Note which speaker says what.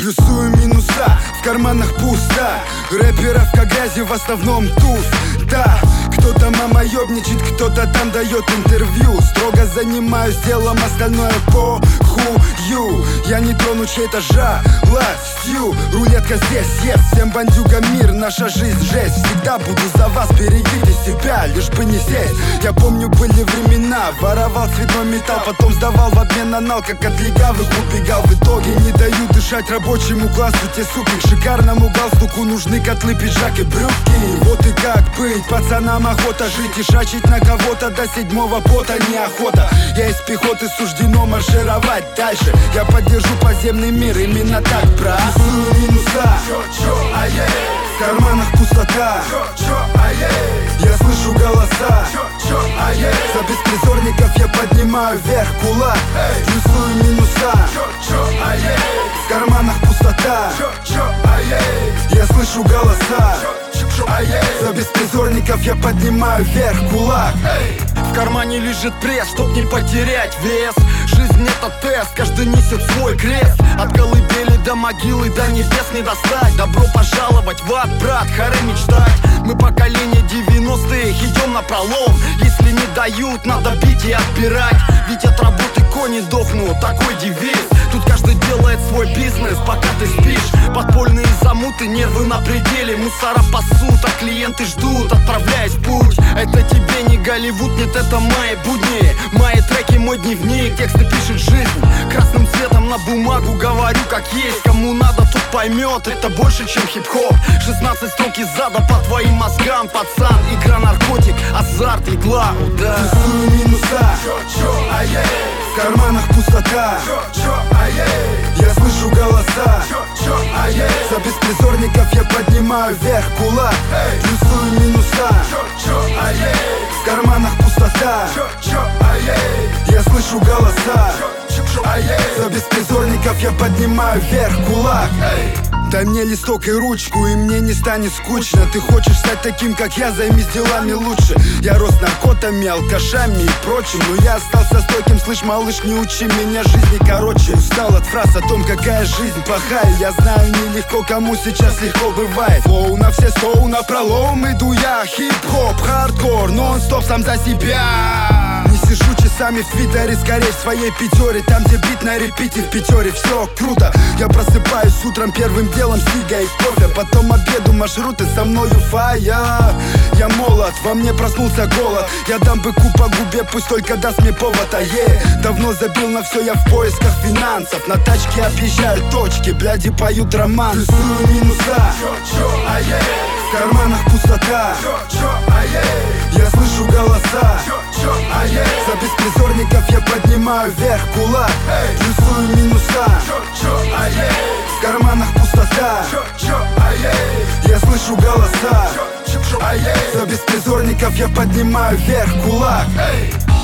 Speaker 1: Плюсую минуса, в карманах пусто. Рэперов как грязи в основном туз. Да, кто-то мама ёбничает, кто-то там дает интервью. Строго занимаюсь делом, остальное по хую. Я не трону чей-то жалостью. Рулетка здесь, yes, всем бандюгам мир. Наша жизнь жесть, всегда буду за вас. Берегите себя, лишь бы не сесть. Я помню, были времена, воровал цветной металл, потом сдавал в обмен на нал, как от легавых убегал. В итоге не даю дышать рабочему классу. Те суки к шикарному галстуку нужны котлы, пиджак и брюки. Вот и как быть, пацанам охота жить и шачить на кого-то до седьмого пота неохота. Я из пехоты, суждено маршировать дальше. Я поддержу подземный мир, именно так, брат. Плюсую минуса, в карманах пустота. Я слышу голоса, за беспризорников я поднимаю вверх кулак. Плюсую минуса, в карманах пустота. Я слышу голоса, за беспризорников я поднимаю вверх кулак.
Speaker 2: В кармане лежит пресс, чтоб не потерять вес. Жизнь это тест, каждый несет свой крест. От колыбели до могилы, до небес не достать. Добро пожаловать в ад, брат, харе мечтать. Мы поколение 90-х, идем на пролом. Если не дают, надо бить и отбирать. Ведь от работы кони дохнут, такой девиз. Тут каждый делает свой бизнес, пока ты спишь. Подпольные замуты, нервы на пределе. Мусора пасут, а клиенты ждут, отправляясь в путь. Это тебе не Голливуд, нет, это мои будни. Мои треки, мой дневник, тексты пишет жизнь. Красным цветом на бумагу говорю как есть. Кому надо, тот поймет, это больше, чем хип-хоп. 16 строк из зада по твоим мозгам, пацан. Игра, наркотик, азарт, игла, удар.
Speaker 1: Плюсую минуса, в карманах пустота. Я слышу голоса, за беспризорников я поднимаю вверх кулак. Плюсую минуса, в карманах пустота. Я слышу голоса, за беспризорников я поднимаю вверх кулак. Дай мне листок и ручку, и мне не станет скучно. Ты хочешь стать таким, как я, займись делами лучше. Я рос наркотами, алкашами и прочим, но я остался стойким, слышь, малыш, не учи меня жизни короче. Устал от фраз о том, какая жизнь плохая. Я знаю, нелегко, кому сейчас легко бывает. Флоу на все соу, на пролом иду я. Хип-хоп, хардкор, нон-стоп сам за себя. Не сижу часами в твиттере, скорее в своей пятере. Там, где бит на репите в пятере, все круто. Я просыпаюсь утром первым делом, сига и кофе. Потом обеду, маршруты со мною фая. Я молод, во мне проснулся голод. Я дам быку по губе, пусть только даст мне повод. Давно забил на все, я в поисках финансов. На тачке объезжаю точки, бляди поют роман. Плюсую минуса, в карманах пустота. Я слышу голоса, за беспризорников я поднимаю вверх кулак. Плюсую минуса, в карманах пустота. Я слышу голоса, за беспризорников я поднимаю вверх кулак.